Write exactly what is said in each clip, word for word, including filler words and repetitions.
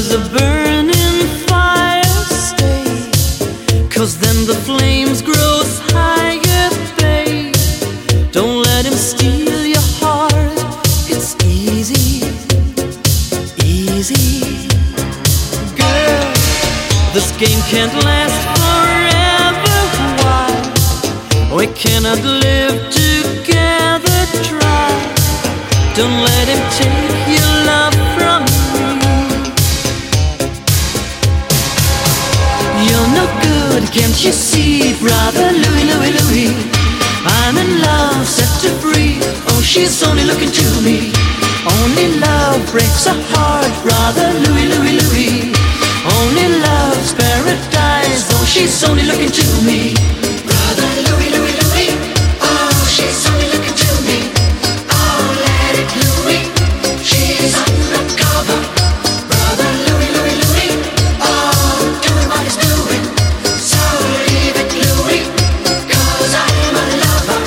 is a burning fire, stay, 'cause then the flames grows higher, babe. Don't let him steal your heart, it's easy, easy. Girl, this game can't last forever, why? We cannot live together, try. Don't let him take your love from me. You're no good, can't you see, brother Louie, Louie, Louie? I'm in love, set to free. Oh, she's only looking to me. Only love breaks a heart, brother Louie, Louie, Louie. Only love's paradise. Oh, she's only looking to me. Brother Louie, Louie, Louie. Oh, she's only looking to me. Oh, let it Louie. She's undercover. Brother Louie, Louie, Louie. Oh, doing what he's doing. So leave it, Louie, 'cause I'm a lover.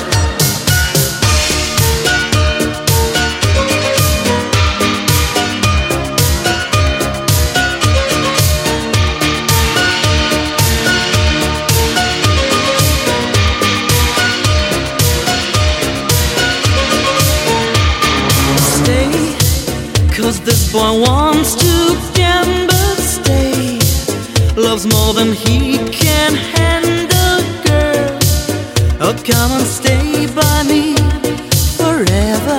Stay, 'cause this boy wants to gamble, stay. Loves more than he can handle, girl. Oh, come and stay by me forever,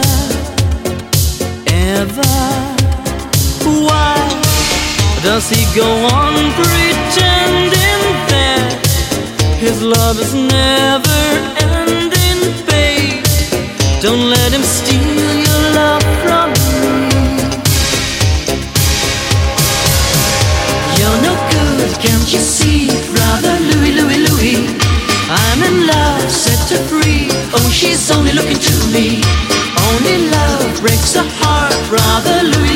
ever. Why does he go on pretending that his love is never ending, babe? Don't let him steal your love from me. You're no good, can't you see, brother Louie, Louie, Louie? I'm in love, set to free. Oh, she's only looking to me. Only love breaks a heart, brother Louie,